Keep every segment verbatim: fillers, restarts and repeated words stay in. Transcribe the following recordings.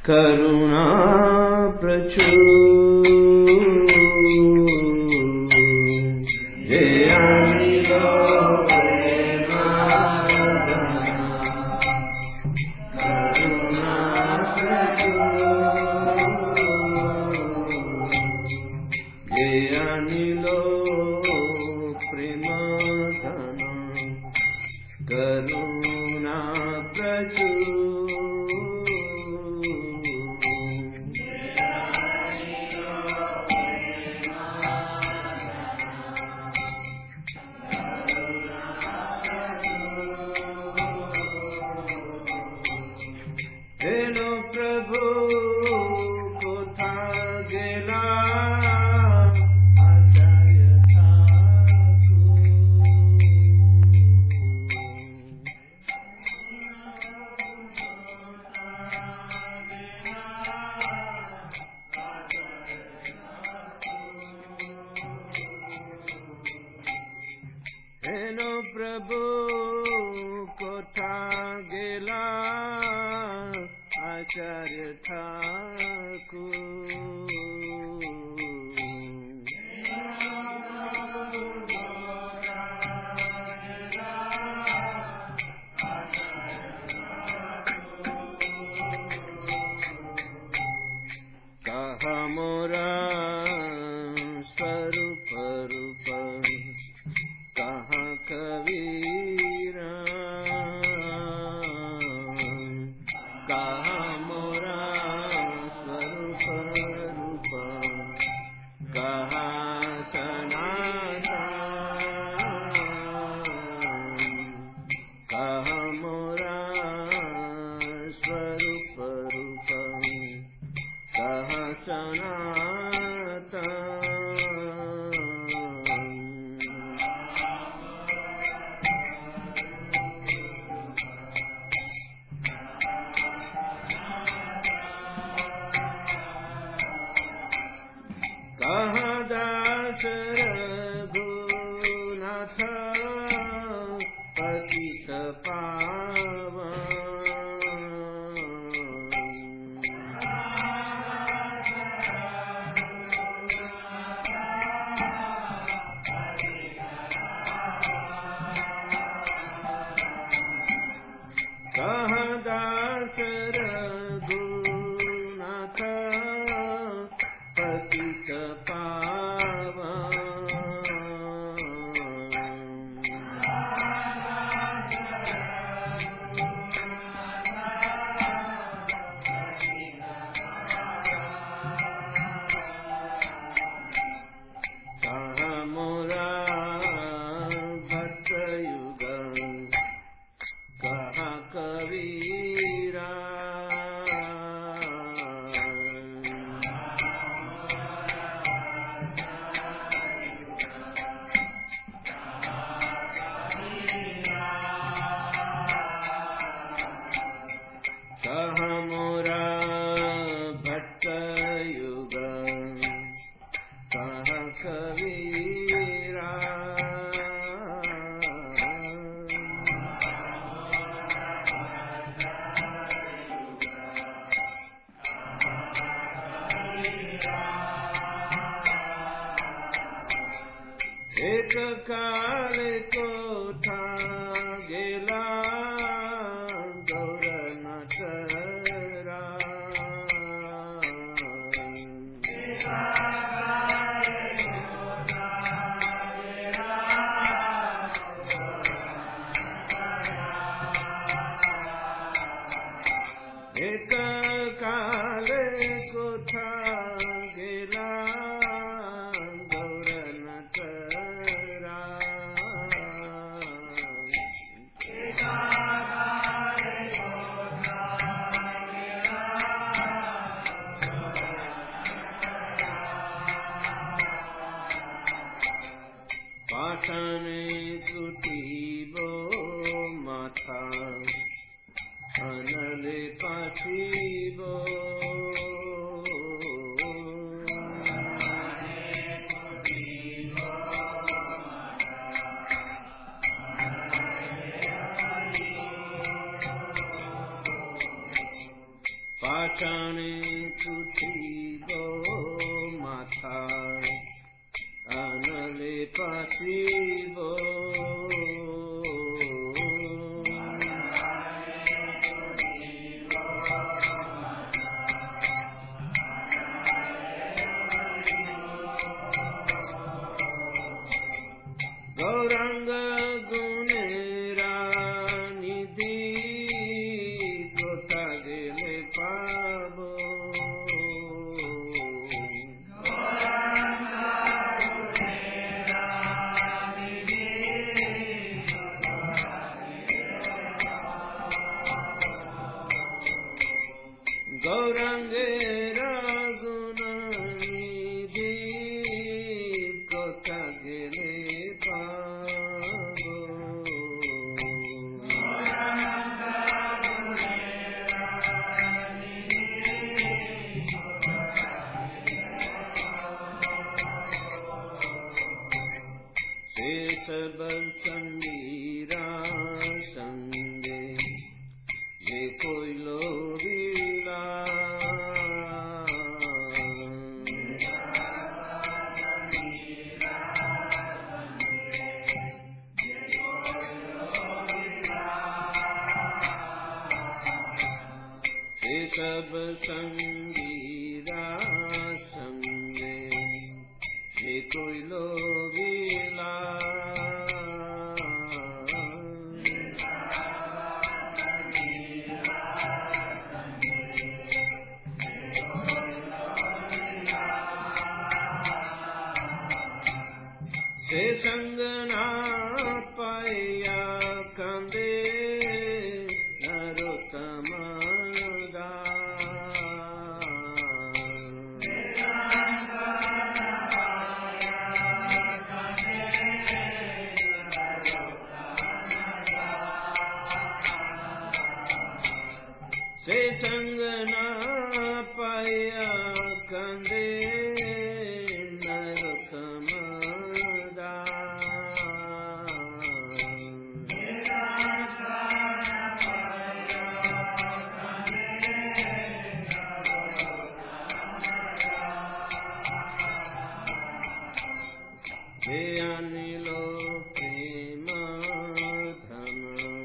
करुणा प्रचुर जय अनिलो পাষাণে পুঁথিব মাথা আনলে পাতিব গৌরাঙ্গ গুণেরা নিধি কোথা গেলে পাব গৌরাঙ্গেরা গুণ নিধি কোথা গেলে পাব সে সব সঙ্গীরা সঙ্গে যে কইল লীলা সে সব সঙ্গীরা সঙ্গে যে কইল লীলা সে সঙ্গ না পাইয়া কান্দে নরোত্তম সে সঙ্গ না পাইয়া কান্দে নরোত্তম হে আনিল প্রেম ধন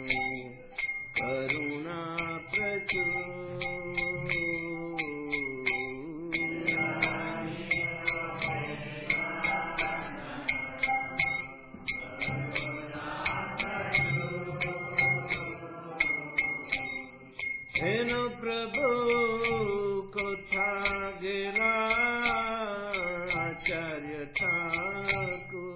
করুণা প্রচুর হেন প্রভু কোথা গেলা আচার্য ঠাকুর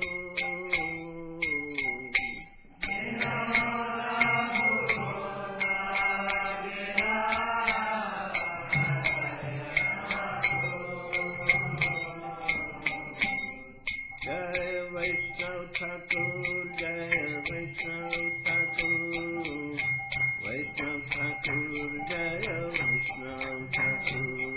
জয় বৈষ্ণব ঠাকুর জয় বৈষ্ণব ঠাকুর বৈষ্ণব ঠাকুর জয় বৈষ্ণব ঠাকুর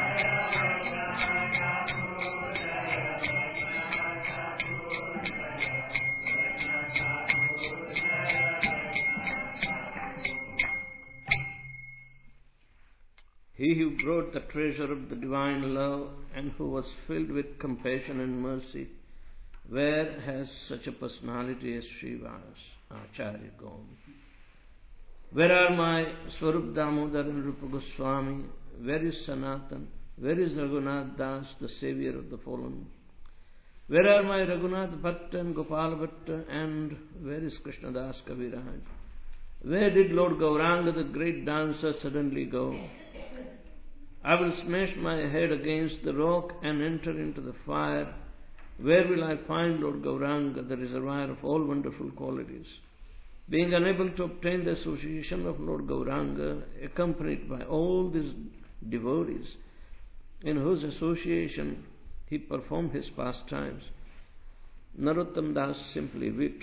He who brought the treasure of the divine love and who was filled with compassion and mercy, where has such a personality as Srivas Acharya gone? Where are my Swarup Damodar and Rupa Goswami? Where is Sanatan? Where is Raghunath Das, the savior of the fallen? Where are my Raghunath Bhatta and Gopal Bhatta? And where is Krishnadas Kaviraj? Where did Lord Gauranga, the great dancer, suddenly go? I will smash my head against the rock and enter into the fire. Where will I find Lord Gauranga, the reservoir of all wonderful qualities? Being unable to obtain the association of Lord Gauranga, accompanied by all these devotees, in whose association he performed his pastimes, Narottam Das simply wept